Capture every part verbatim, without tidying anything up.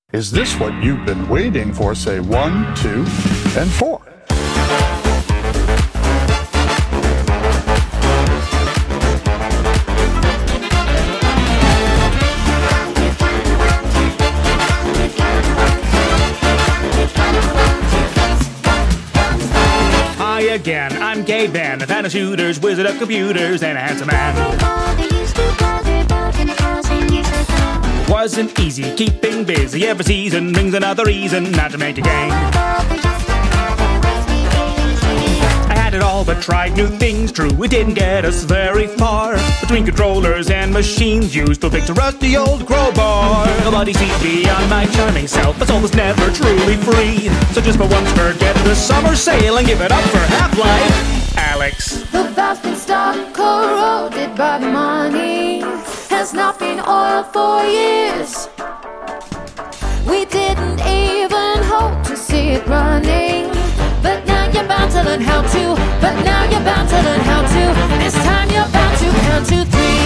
Is this what you've been waiting for? Say one, two, and four. Hi again, I'm Gay Ben, a fan of shooters, wizard of computers, and a handsome man. Wasn't easy keeping busy. Every season brings another reason not to make a game. I had it all but tried new things. True, it didn't get us very far. Between controllers and machines used to fix a rusty old crowbar. Nobody sees beyond my charming self. My soul was never truly free. So just for once forget the summer sale and give it up for Half-Life Alyx. The valve's been stuck, corroded by the money. Has not been oiled for years. We didn't even hope to see it running. But now you're bound to learn how to. But now you're bound to learn how to. This time you're bound to count to three.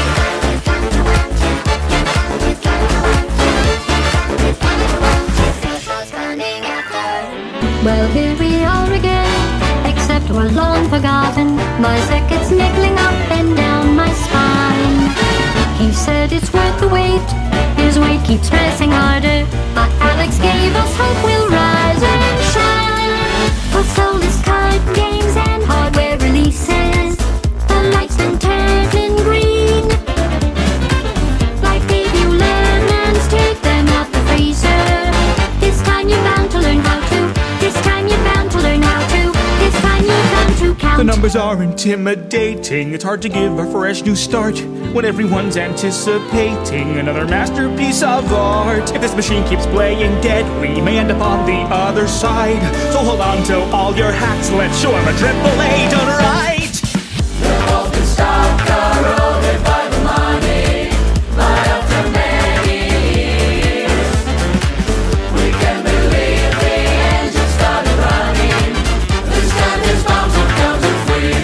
Well, here we are again, except we're long forgotten. My circuit's niggling up and down my spine. He said it's worth the wait, his weight keeps pressing harder. But Alyx gave us hope we'll rise and shine. For soulless card games and hardware releases, the lights then turning green. Like baby lemons, take them out the freezer. This time you're bound to learn how to. This time you're bound to learn how to. This time you're bound to count. The numbers are intimidating. It's hard to give a fresh new start when everyone's anticipating another masterpiece of art. If this machine keeps playing dead, we may end up on the other side. So hold on to all your hats, let's show 'em a triple A done right. The walls been stopped, corroded by the money. But after many years, we can believe the engine started running. This time this bomb's will count to three.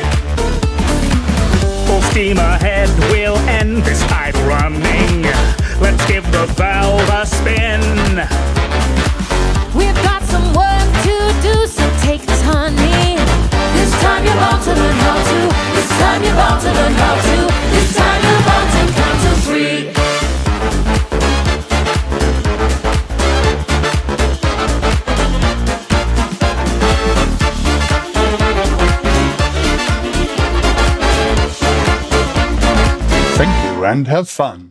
Full steam ahead, we'll end this idle running. Let's give the valve a spin. We've got some work to do, so take this, honey. This time you're bound to learn how to. This time you're bound to learn how to. This time you're bound to count to three. Thank you and have fun.